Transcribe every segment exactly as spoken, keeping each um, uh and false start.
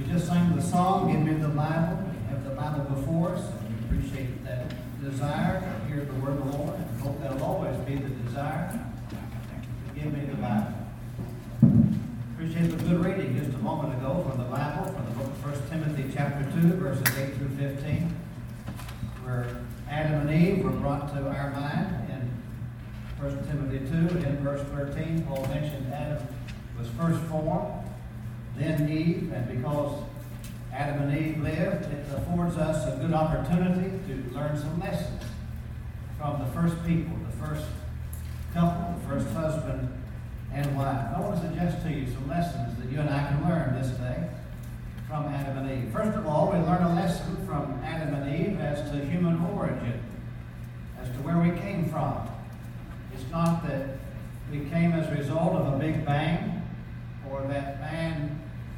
just sang the song, Give Me the Bible. We have the Bible before us, and we appreciate that desire to hear the word of the Lord, and hope that'll always be the desire to give me the Bible. Appreciate the good reading just a moment ago from the Bible, from the book of First Timothy chapter two, verses eight through fifteen, where Adam and Eve were brought to our mind in First Timothy two, and in verse thirteen, Paul mentioned Adam was first formed, then Eve, and because Adam and Eve lived, it affords us a good opportunity to learn some lessons from the first people, the first couple, the first husband and wife. I want to suggest to you some lessons that you and I can learn this day from Adam and Eve. First of all, we learn a lesson from Adam and Eve as to human origin, as to where we came from. It's not that we came as a result of a big bang, or that man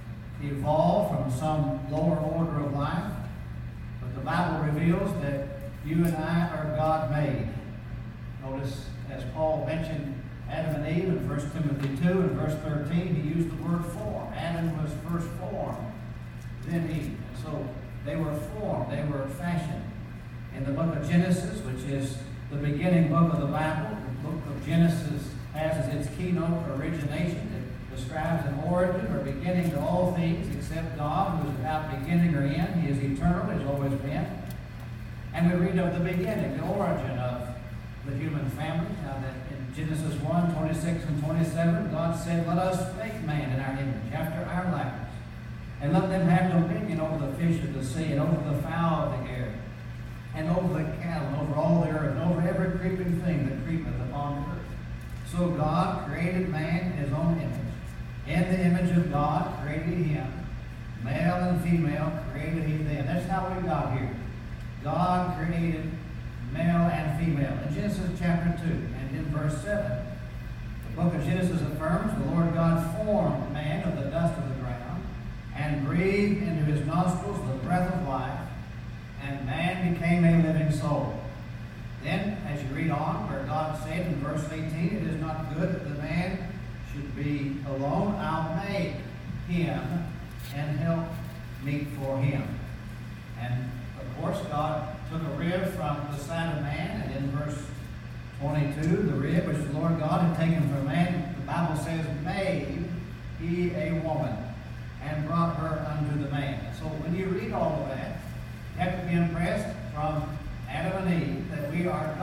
evolved from some lower order of life, but the Bible reveals that you and I are God-made. Notice, as Paul mentioned Adam and Eve in First Timothy two and verse thirteen, he used the word form. Adam was first formed, then Eve. And so they were formed, they were fashioned. In the book of Genesis, which is the beginning book of the Bible, the book of Genesis has as its keynote origination. It describes an origin or beginning to all things except God, who is without beginning or end. He is eternal, has always been. And we read of the beginning, the origin of the human family. Now that in Genesis one, twenty-six and twenty-seven, God said, "Let us make man in our image, after our likeness, and let them have dominion over the fish of the sea, and over the fowl of the air, and over the cattle, and over all the earth, and over every creeping thing that creepeth upon the earth." So God created man in his own image. In the image of God created he him. Male and female created he them. That's how we got here. God created male and female. In Genesis chapter two and in verse seven, the book of Genesis affirms, "The Lord God formed man of the dust of the ground, and breathed into his nostrils the breath of life, and man became a living soul." Then, as you read on, where God said in verse eighteen, "It is not good that the man should be alone. I'll make him and help meet for him." And of course, God took a rib from the side of man, and in verse twenty-two, the rib which the Lord God had taken from man, the Bible says, "made he a woman, and brought her unto the man." So when you read all of that, you have to be impressed from Adam and Eve that we are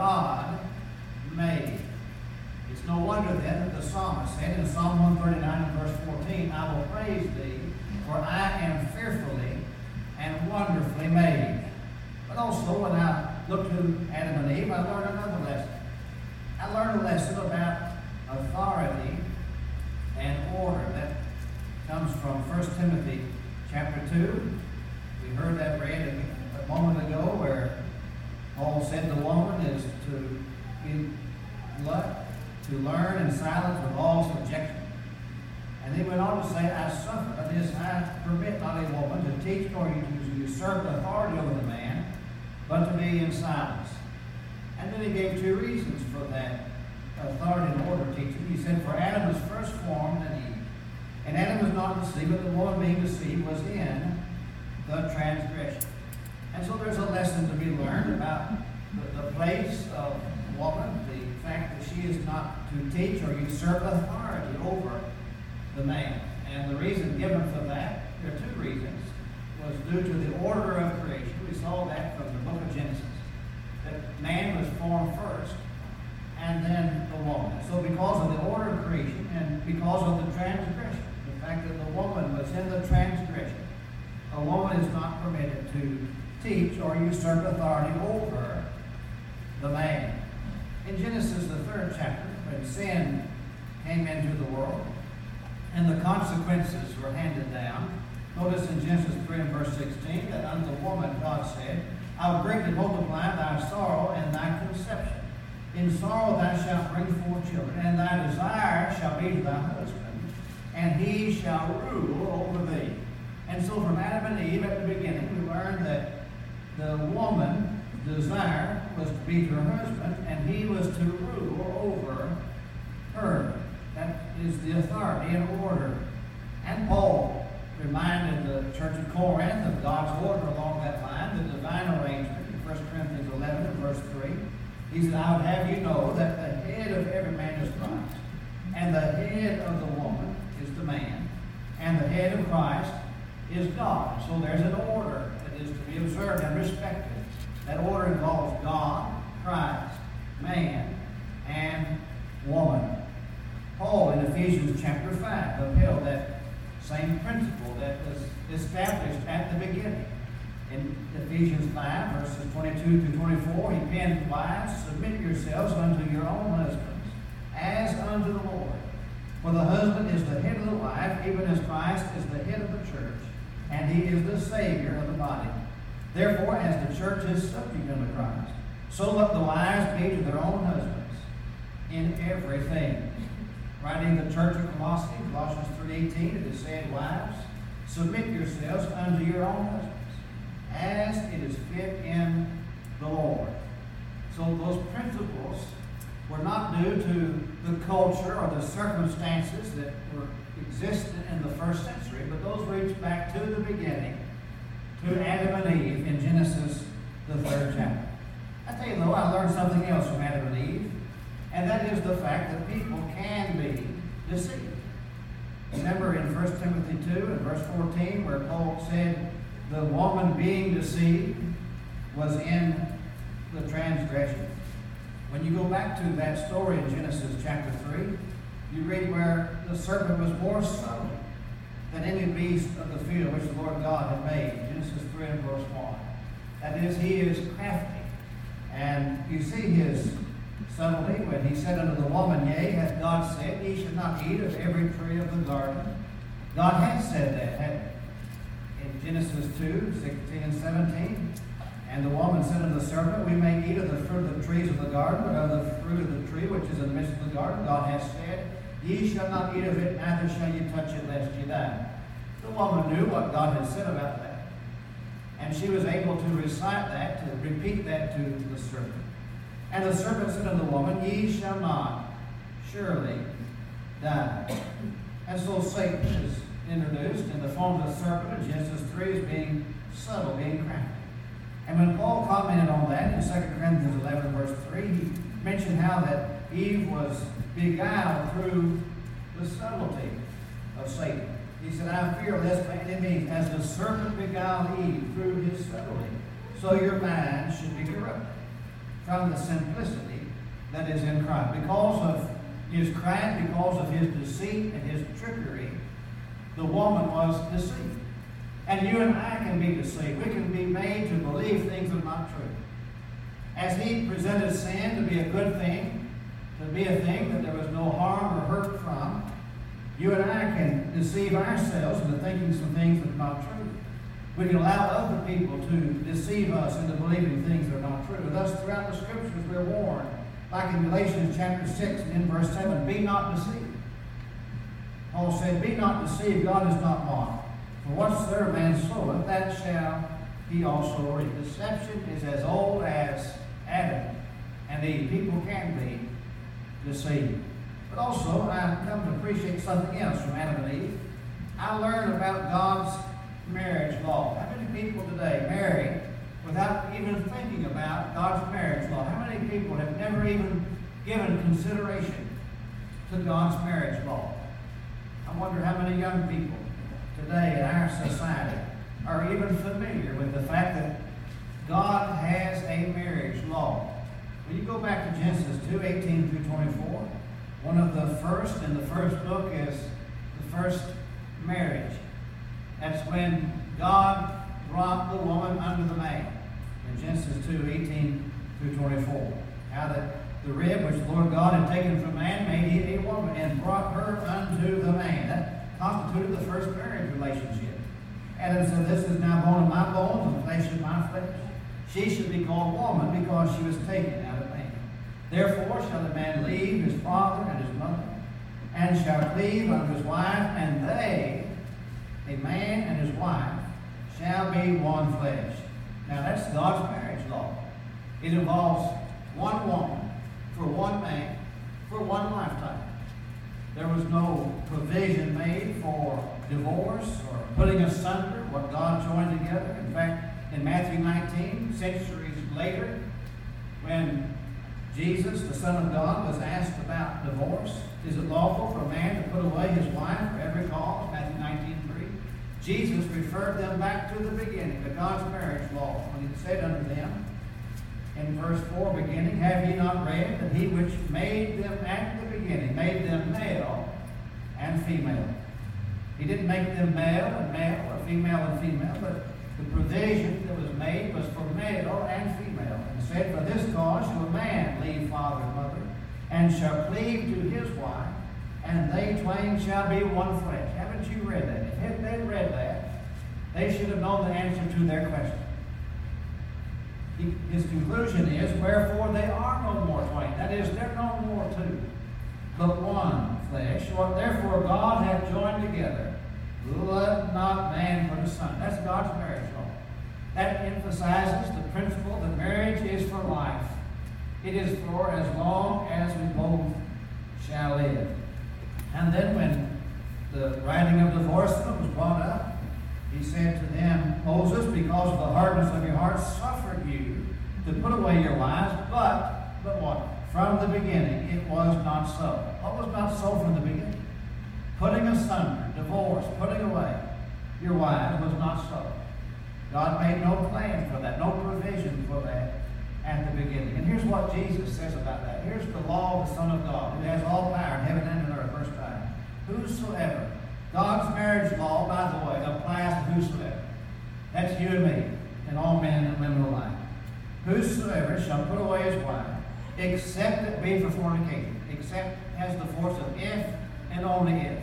God-made. It's no wonder then that the psalmist said in Psalm one thirty-nine and verse fourteen, "I will praise thee, for I am fearfully and wonderfully made." But also, when I looked to Adam and Eve, I learned another lesson. I learned a lesson about authority and order. That comes from First Timothy chapter two. We heard that read a moment ago, where Paul said the woman is to be what? To learn in silence with all subjection. And he went on to say, "I suffer, that is, I permit not a woman to teach nor to usurp authority over the man, but to be in silence." And then he gave two reasons for that authority and order teaching. He said, "For Adam was first formed than Eve, and Adam was not deceived, but the woman being deceived was in the transgression." And so there's a lesson to be learned about the, the place of the woman, the fact that she is not to teach or usurp authority over the man. And the reason given for that, there are two reasons, was due to the order of creation. We saw that from the book of Genesis, that man was formed first, and then the woman. So because of the order of creation, and because of the transgression, the fact that the woman was in the transgression, a woman is not permitted to teach or usurp authority over the man. In Genesis, the third chapter, when sin came into the world and the consequences were handed down, notice in Genesis three and verse sixteen that unto woman God said, "I will greatly multiply thy sorrow and thy conception. In sorrow thou shalt bring forth children, and thy desire shall be to thy husband, and he shall rule over thee." And so from Adam and Eve at the beginning, we learned that the woman's desire was to be to her husband, and he was to rule over her. That is the authority and order. And Paul reminded the church of Corinth of God's order along that line, the divine arrangement in First Corinthians eleven and verse three. He said, I would have you know that the head of every man is Christ, and the head of the woman is the man, and the head of Christ is God. So there's an order that is to be observed and respected. That order involves God, Christ, man, and woman. Paul in Ephesians chapter five upheld that same principle that was established at the beginning. In Ephesians five, verses twenty-two through twenty-four, he penned, Wives, submit yourselves unto your own husbands, as unto the Lord. For the husband is the head of the wife, even as Christ is the head of the church, and he is the Savior of the body. Therefore, as the church is subject unto Christ, so let the wives be to their own husbands in everything. Writing the church of Colossae, Colossians three eighteen, it is said, Wives, submit yourselves unto your own husbands, as it is fit in the Lord. So those principles were not due to the culture or the circumstances that were existed in the first century, but those reach back to the beginning, to Adam and Eve in Genesis, the third chapter. I tell you though, I learned something else from Adam and Eve, and that is the fact that people can be deceived. Remember in First Timothy two and verse fourteen, where Paul said, the woman being deceived was in the transgression. When you go back to that story in Genesis chapter three, you read where the serpent was more subtle than any beast of the field which the Lord God had made. Genesis three and verse one. That is, he is crafty. And you see his subtlety when he said unto the woman, Yea, hath God said, Ye should not eat of every tree of the garden? God has said that, hadn't he? In Genesis two, sixteen and seventeen, and the woman said unto the serpent, We may eat of the fruit of the trees of the garden, but of the fruit of the tree which is in the midst of the garden, God hath said, Ye shall not eat of it, neither shall ye touch it, lest ye die. The woman knew what God had said about that. And she was able to recite that, to repeat that to the serpent. And the serpent said unto the woman, Ye shall not surely die. And so Satan is introduced in the form of the serpent in Genesis three as being subtle, being crafty. And when Paul commented on that in Second Corinthians eleven, verse three, he mentioned how that Eve was beguiled through the subtlety of Satan. He said, I fear lest by any means, as the serpent beguiled Eve through his subtlety, so your mind should be corrupted from the simplicity that is in Christ. Because of his craft, because of his deceit and his trickery, the woman was deceived. And you and I can be deceived. We can be made to believe things that are not true. As he presented sin to be a good thing, to be a thing that there was no harm or hurt from, you and I can deceive ourselves into thinking some things that are not true. We can allow other people to deceive us into believing things that are not true. And thus, throughout the Scriptures, we're warned, like in Galatians chapter six and in verse seven, be not deceived. Paul said, be not deceived, God is not mocked. For whatsoever man soweth, that shall he also reap. Deception is as old as Adam and Eve. People can be deceived. But also, I've come to appreciate something else from Adam and Eve. I learned about God's marriage law. How many people today marry without even thinking about God's marriage law? How many people have never even given consideration to God's marriage law? I wonder how many young people today in our society are even familiar with the fact that God has a marriage law. When you go back to Genesis two, eighteen through twenty-four, one of the first in the first book is the first marriage. That's when God brought the woman unto the man. In Genesis two, eighteen through twenty-four. How that the rib which the Lord God had taken from man made he a woman and brought her unto the man. That constituted the first marriage relationship. Adam said, This is now bone of my bones and flesh of my flesh. She should be called woman because she was taken out of man. Therefore shall the man leave his father and his mother, and shall cleave unto his wife, and they, a man and his wife, shall be one flesh. Now that's God's marriage law. It involves one woman for one man for one lifetime. There was no provision made for divorce or putting asunder what God joined together. In fact, in Matthew nineteen, centuries later, when Jesus, the Son of God, was asked about divorce, is it lawful for a man to put away his wife for every cause? Matthew nineteen three. Jesus referred them back to the beginning, to God's marriage law, when he said unto them, in verse four beginning, have ye not read that he which made them at the beginning, made them male and female? He didn't make them male and male, or female and female, but the provision that was made was for male and female. And said, for this cause shall a man leave father and mother, and shall cleave to his wife, and they twain shall be one flesh. Haven't you read that? If they read that, they should have known the answer to their question. He, his conclusion is, wherefore they are no more twain. That is, they're no more two, but one flesh. Or therefore God hath joined together, let not man put asunder. That's God's marriage law. That emphasizes the principle that marriage is for life. It is for as long as we both shall live. And then when the writing of divorce was brought up, he said to them, Moses, because of the hardness of your hearts, suffered you to put away your wives, but, but what? From the beginning it was not so. What was not so from the beginning? Putting asunder, divorce, putting away your wives was not so. God made no plan for that, no provision for that at the beginning. And here's what Jesus says about that. Here's the law of the Son of God, who has all power in heaven and on earth, verse five. Whosoever, God's marriage law, by the way, applies to whosoever. That's you and me, and all men and women alike. Whosoever shall put away his wife, except it be for fornication. Except has the force of if and only if.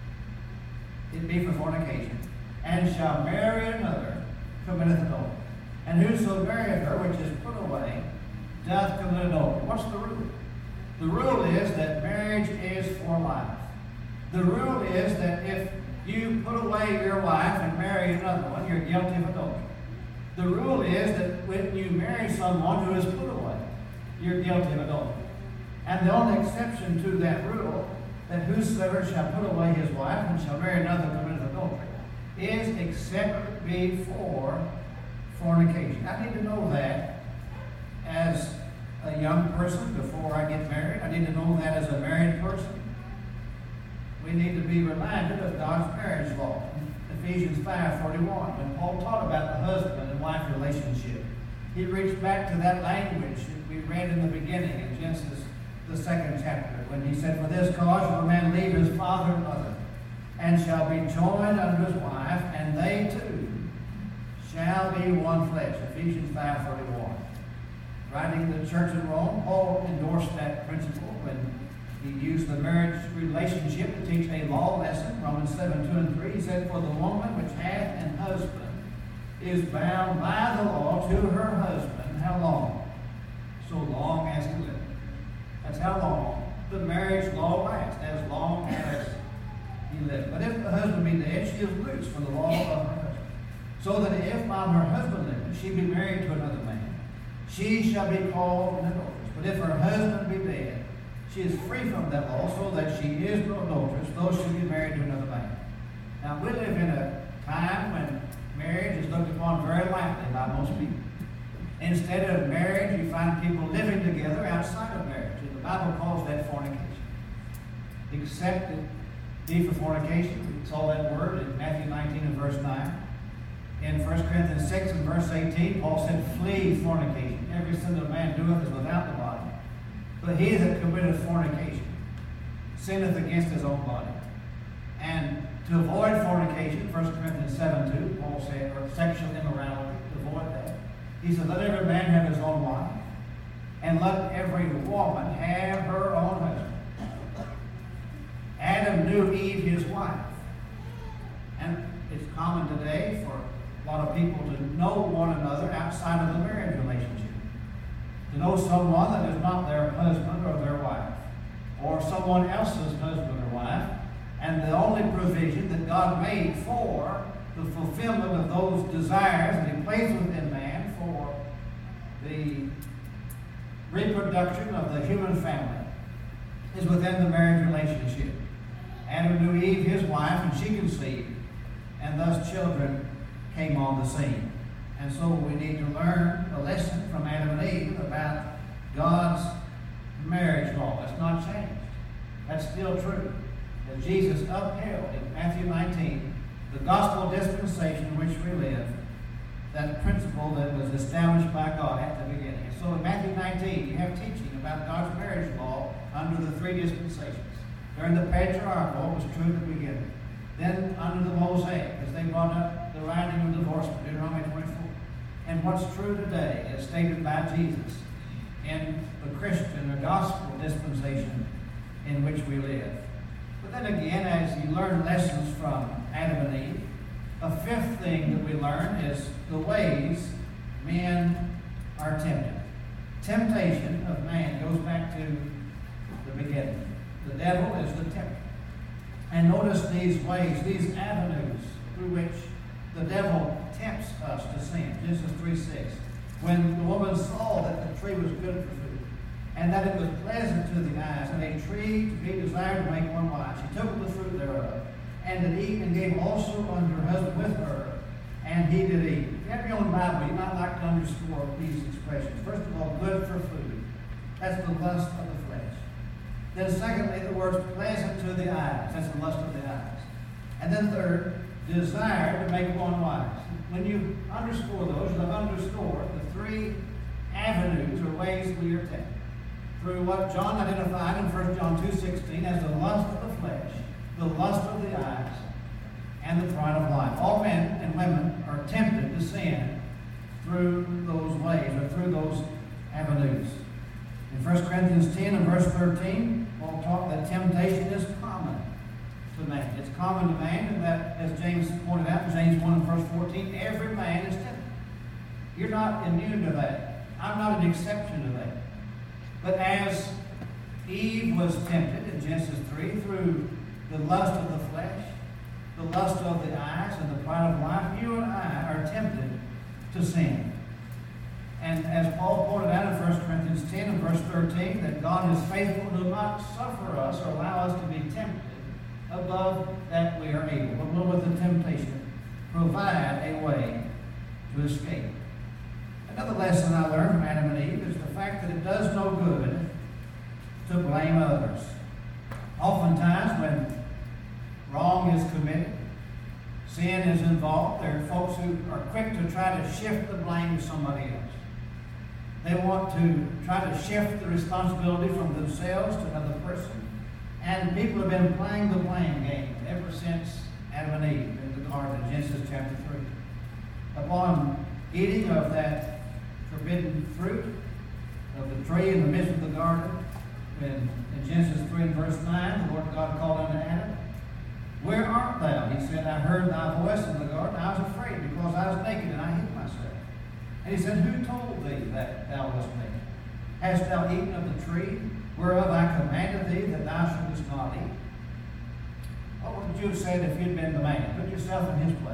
It be for fornication. And shall marry another, committeth adultery. And whoso marrieth her, which is put away, doth commit adultery. What's the rule? The rule is that marriage is for life. The rule is that if you put away your wife and marry another one, you're guilty of adultery. The rule is that when you marry someone who is put away, you're guilty of adultery. And the only exception to that rule, that whosoever shall put away his wife and shall marry another committeth adultery, is except it be for fornication. I need to know that as a young person before I get married. I need to know that as a married person. We need to be reminded of God's marriage law. Ephesians five forty-one, when Paul taught about the husband and wife relationship, he reached back to that language that we read in the beginning in Genesis, the second chapter, when he said, for this cause shall a man leave his father and mother, and shall be joined unto his wife, and they two shall be one flesh. Ephesians five forty-one. Writing to the church in Rome, Paul endorsed that principle when he used the marriage relationship to teach a law lesson. Romans seven two and three. He said, for the woman which hath an husband is bound by the law to her husband. How long? So long as he liveth. That's how long the marriage law lasts, as long as he liveth. But if the husband be dead, she is loose from the law of her husband. So that if while her husband liveth, she be married to another man, she shall be called an adulteress. But if her husband be dead, she is free from that law, so that she is no adulteress, though she be married to another man. Now, we live in a time when marriage is looked upon very lightly by most people. Instead of marriage, you find people living together outside of marriage. And the Bible calls that fornication. Except it be for fornication. We saw that word in Matthew nineteen and verse nine. In First Corinthians six and verse eighteen, Paul said, flee fornication. Every sin that a man doeth is without the body. But he that committeth fornication sinneth against his own body. And to avoid fornication, First Corinthians seven two, Paul said, or sexual immorality, to avoid that, he said, let every man have his own wife, and let every woman have her own husband. Adam knew Eve his wife. And it's common today for a lot of people to know one another outside of the marriage relationship. To know someone that is not their husband or their wife, or someone else's husband or wife, and the only provision that God made for the fulfillment of those desires that He placed within man for the reproduction of the human family is within the marriage relationship. Adam knew Eve, his wife, and she conceived, and thus children came on the scene. And so we need to learn a lesson from Adam and Eve about God's marriage law. It's not changed. That's still true. That Jesus upheld in Matthew nineteen, the gospel dispensation in which we live, that principle that was established by God at the beginning. And so in Matthew nineteen, you have teaching about God's marriage law under the three dispensations. During the patriarchal, it was true at the beginning. Then under the Mosaic, as they brought up the writing of divorcement, Deuteronomy twenty-four. And what's true today is stated by Jesus in the Christian or gospel dispensation in which we live. But then again, as you learn lessons from Adam and Eve, a fifth thing that we learn is the ways men are tempted. Temptation of man goes back to the beginning. The devil is the tempter. And notice these ways, these avenues through which the devil tempts us to sin. Genesis three six. When the woman saw that the tree was good for food, and that it was pleasant to the eyes, and a tree to be desired to make one wise, she took of the fruit thereof, and did eat, and gave also unto her husband with her, and he did eat. If you have your own Bible, you might like to underscore these expressions. First of all, good for food. That's the lust of the flesh. Then secondly, the words pleasant to the eyes. That's the lust of the eyes. And then third, desire to make one wise. When you underscore those, you'll underscore the three avenues or ways we are tempted. Through what John identified in First John two sixteen as the lust of the flesh, the lust of the eyes, and the pride of life. All men and women are tempted to sin through those ways or through those avenues. In First Corinthians ten and verse thirteen, Paul taught that temptation is common to man. It's common to man, and that, as James pointed out in James one and verse fourteen, every man is tempted. You're not immune to that. I'm not an exception to that. But as Eve was tempted in Genesis three through the lust of the flesh, the lust of the eyes, and the pride of life, you and I are tempted to sin. And as Paul pointed out in First Corinthians ten and verse thirteen, that God is faithful to not suffer us or allow us to be tempted above that we are able, but will with the temptation provide a way to escape. Another lesson I learned from Adam and Eve is the fact that it does no good to blame others. Oftentimes when wrong is committed, sin is involved, there are folks who are quick to try to shift the blame to somebody else. They want to try to shift the responsibility from themselves to another person. And people have been playing the blame game ever since Adam and Eve in the garden in Genesis chapter three. Upon eating of that forbidden fruit of the tree in the midst of the garden, in, in Genesis three and verse nine, the Lord God called unto Adam, "Where art thou?" He said, "I heard thy voice in the garden. I was afraid because I was naked and I hid myself." And he said, "Who told thee that thou wast naked? Hast thou eaten of the tree whereof I commanded thee that thou shouldest not eat?" What would you have said if you'd been the man? Put yourself in his place.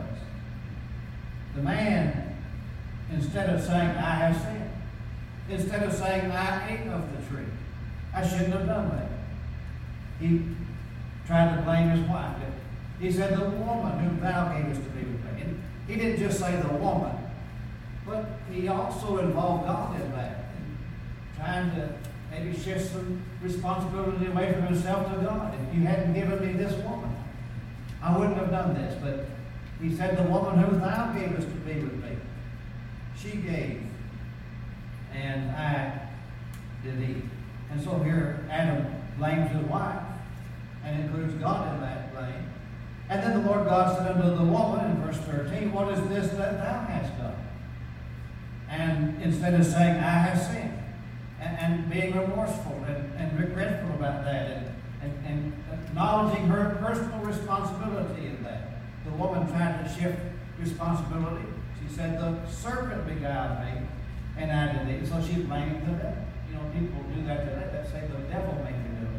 The man, instead of saying, "I have sinned," instead of saying, "I ate of the tree, I shouldn't have done that," he tried to blame his wife. He said, "The woman whom thou gavest to be with me." And he didn't just say the woman, but he also involved God in that, trying to maybe shift some responsibility away from himself to God. If you hadn't given me this woman, I wouldn't have done this. But he said, "The woman whom thou gavest to be with me, she gave, and I did eat." And so here Adam blames his wife and includes God in that blame. And then the Lord God said unto the woman in verse thirteen, "What is this that thou hast done?" And instead of saying, "I have sinned," and, and being remorseful and, and regretful about that, and, and, and acknowledging her personal responsibility in that, the woman tried to shift responsibility. She said, "The serpent beguiled me, and I did it." So she blamed the devil. You know, people do that today. They say the devil made me do it.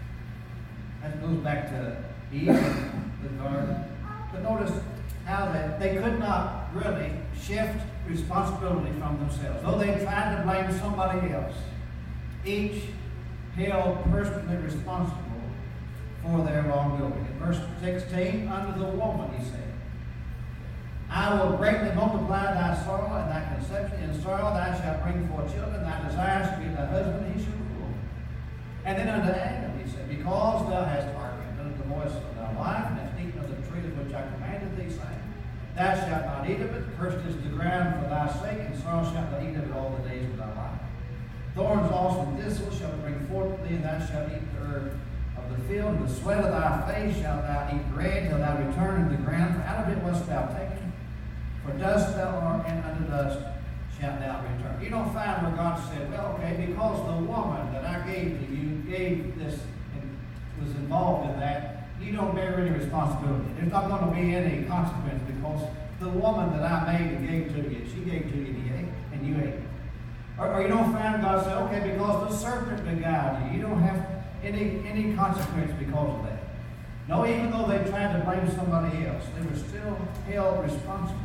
That goes back to Eve in the garden. But notice how that they could not really shift responsibility from themselves. Though they tried to blame somebody else, each held personally responsible for their wrongdoing. In verse sixteen, unto the woman he said, I will greatly multiply thy sorrow and thy conception. In sorrow thou shalt bring forth children. Thy desire shall be thy husband, he shall rule. And then unto Adam he said, because thou hast hearkened unto the voice of thy wife, and hast eaten of the tree of which I commanded thee, saying, thou shalt not eat of it. Cursed is the ground for thy sake, and sorrow shalt thou eat of it all the days of thy life. Thorns also and thistles shall bring forth thee, and thou shalt eat the herb of the field. And the sweat of thy face shalt thou eat bread till thou return to the ground, for out of it wast thou taken. For dust thou art, and unto dust shalt thou return. You don't find where God said, well, okay, because the woman that I gave to you gave this and was involved in that, you don't bear any responsibility. There's not going to be any consequence because the woman that I made and gave to you, she gave to you and you ate, and you ate. Or, or you don't find God say, okay, because the serpent beguiled you, you don't have any, any consequence because of that. No, even though they tried to blame somebody else, they were still held responsible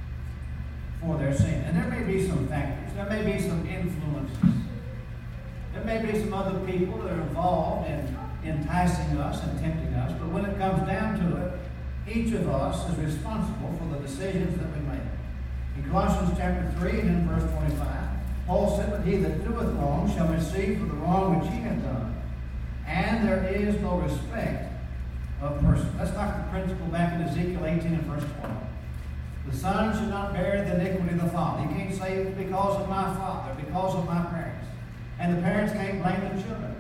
for their sin. And there may be some factors. There may be some influences. There may be some other people that are involved in enticing us and tempting us. But when it comes down to it, each of us is responsible for the decisions that we make. In Colossians chapter three and in verse twenty-five, Paul said, but he that doeth wrong shall receive for the wrong which he hath done. And there is no respect of person. That's like the principle back in Ezekiel eighteen and verse twelve. The son should not bear the iniquity of the father. You can't say it's because of my father, because of my parents. And the parents can't blame the children.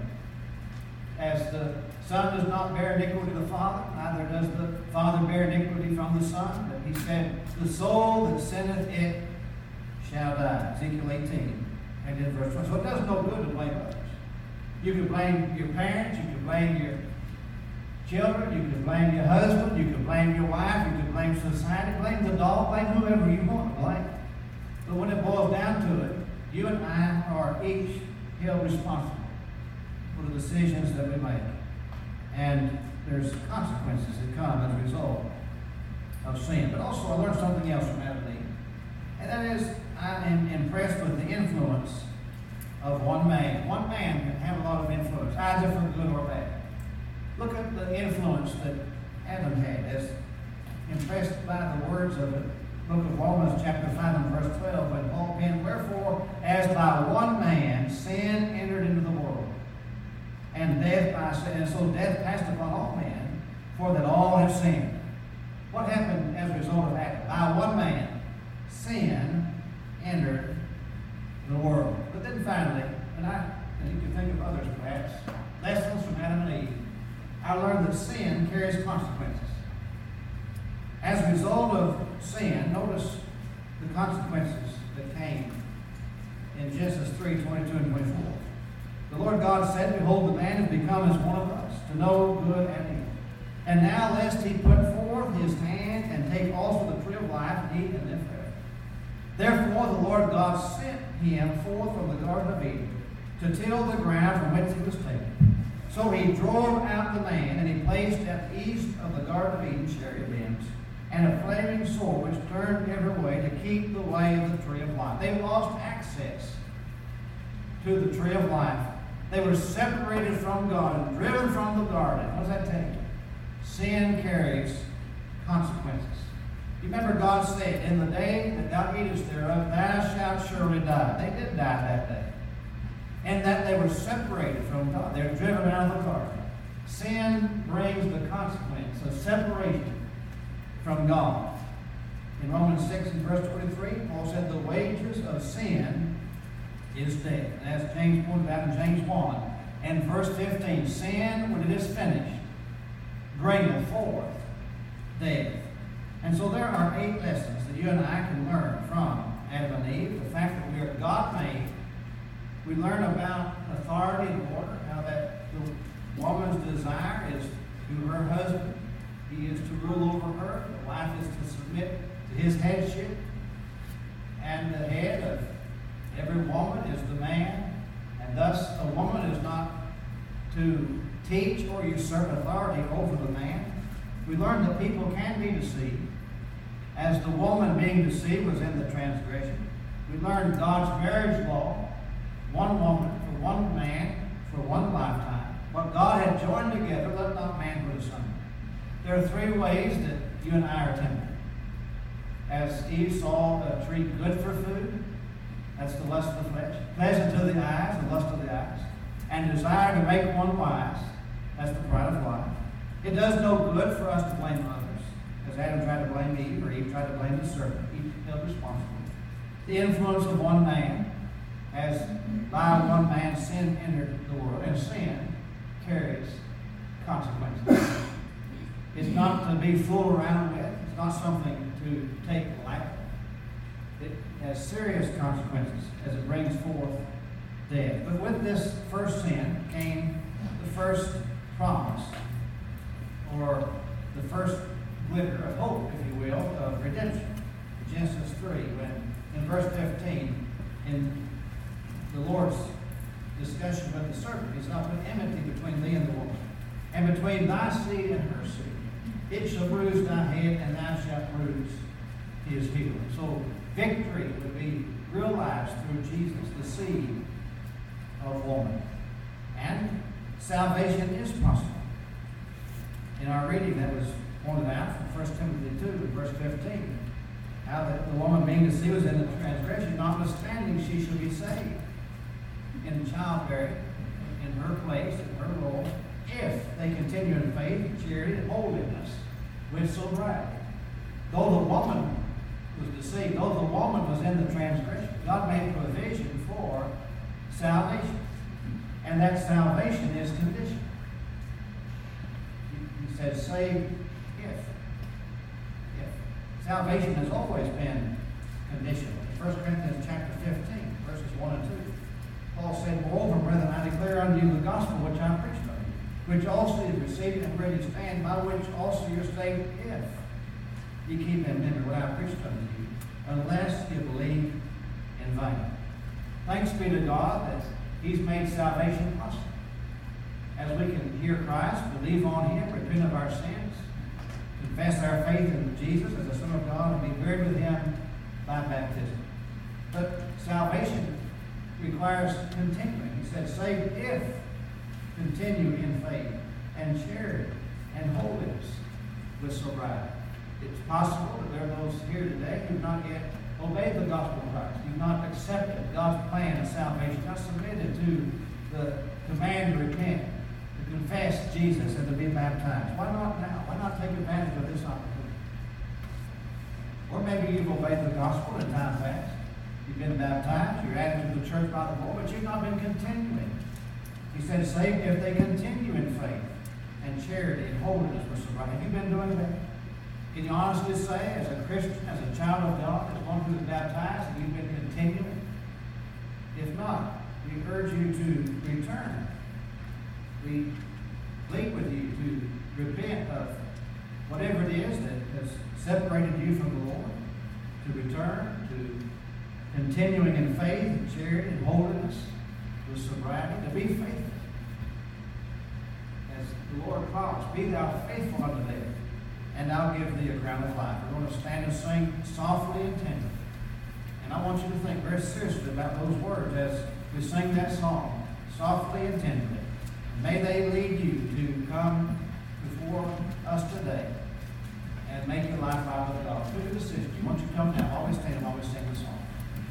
As the son does not bear iniquity of the father, neither does the father bear iniquity from the son. But he said, the soul that sinneth, it shall die. Ezekiel eighteen and in verse twenty. So it does no good to blame others. You can blame your parents, you can blame your children, you can blame your husband, you can blame your wife, you can blame society, blame the dog, blame whoever you want to blame. But when it boils down to it, you and I are each held responsible for the decisions that we make. And there's consequences that come as a result of sin. But also I learned something else from Adam and Eve. And that is, I am impressed with the influence of one man. One man can have a lot of influence, either for good or bad. Look at the influence that Adam had, as impressed by the words of the book of Romans chapter five and verse twelve, when Paul penned, wherefore, as by one man sin entered into the world, and death by sin, and so death passed upon all men, for that all have sinned. What happened as a result of Adam? By one man, sin entered the world. But then finally, and I, and you can think of others perhaps, lessons from Adam and Eve, I learned that sin carries consequences. As a result of sin, notice the consequences that came in Genesis three, twenty-two and twenty-four. The Lord God said, behold, the man has become as one of us, to know good and evil. And now lest he put forth his hand and take also the tree of life and eat and live forever. Therefore the Lord God sent him forth from the Garden of Eden to till the ground from whence he was taken. So he drove out the man, and he placed at the east of the Garden of Eden cherubims and a flaming sword which turned every way to keep the way of the tree of life. They lost access to the tree of life. They were separated from God and driven from the garden. What does that tell you? Sin carries consequences. You remember God said, in the day that thou eatest thereof, thou shalt surely die. They did die that day. And that they were separated from God. They were driven out of the garden. Sin brings the consequence of separation from God. In Romans six and verse twenty-three, Paul said, the wages of sin is death. And as James pointed out in James one, and verse fifteen, sin, when it is finished, bringeth forth death. And so there are eight lessons that you and I can learn from Adam and Eve. The fact that we are God-made. We learn about authority and order, how that the woman's desire is to her husband. He is to rule over her. The wife is to submit to his headship. And the head of every woman is the man. And thus a woman is not to teach or usurp authority over the man. We learn that people can be deceived. As the woman being deceived was in the transgression. We learned God's marriage law. One woman for one man for one lifetime. What God had joined together, let not man put asunder. There are three ways that you and I are tempted. As Eve saw a tree good for food, that's the lust of the flesh, pleasant to the eyes, the lust of the eyes, and desire to make one wise, that's the pride of life. It does no good for us to blame others, as Adam tried to blame Eve, or Eve tried to blame the serpent. Each held responsible. The influence of one man, as by one man sin entered the world, and sin carries consequences. It's not to be fooled around with. It's not something to take lightly. It has serious consequences as it brings forth death. But with this first sin came the first promise, or the first glimmer of hope, if you will, of redemption. Genesis three, when in verse fifteen, in the Lord's discussion with the serpent, he said, "I'll put enmity between thee and the woman, and between thy seed and her seed. It shall bruise thy head, and thou shalt bruise his heel." So victory would be realized through Jesus, the seed of woman. And salvation is possible. In our reading that was pointed out from First Timothy two, verse fifteen, how that the woman being deceived was in the transgression, notwithstanding she shall be saved in childbearing, in her place, in her role, if they continue in faith, charity, and holiness with sobriety. Though the woman was deceived, though the woman was in the transgression, God made provision for salvation. And that salvation is conditional. He says, "Save if." If. Salvation has always been conditional. In First Corinthians chapter fifteen, verses one and two, Paul said, "Moreover, brethren, I declare unto you the gospel which I preached unto you, which also you received and where you stand, by which also you're saved, if you keep in memory what I preached unto you, unless you believe in vain." Thanks be to God that He's made salvation possible. As we can hear Christ, believe on Him, repent of our sins, confess our faith in Jesus as the Son of God, and be buried with Him by baptism. But salvation requires continuing. He said, "Save if continue in faith and charity and holiness with sobriety." It's possible that there are those here today who have not yet obeyed the gospel of Christ. You've not accepted God's plan of salvation, not submitted to the command to repent, to confess Jesus, and to be baptized. Why not now? Why not take advantage of this opportunity? Or maybe you've obeyed the gospel in time past. You've been baptized, you're added to the church by the Lord, but you've not been continuing. He said, "Saved if they continue in faith and charity and holiness with sobriety." Have you been doing that? Can you honestly say, as a Christian, as a child of God, as one who is baptized, that you've been continuing? If not, we urge you to return. We plead with you to repent of whatever it is that has separated you from the Lord, to return to continuing in faith and charity and holiness with sobriety, to be faithful. As the Lord promised, "Be thou faithful unto death, and I'll give thee a crown of life." We're going to stand and sing softly and tenderly. And I want you to think very seriously about those words as we sing that song, softly and tenderly. And may they lead you to come before us today and make your life right with God. Who would assist you? Once you come down, always stand and always sing the song.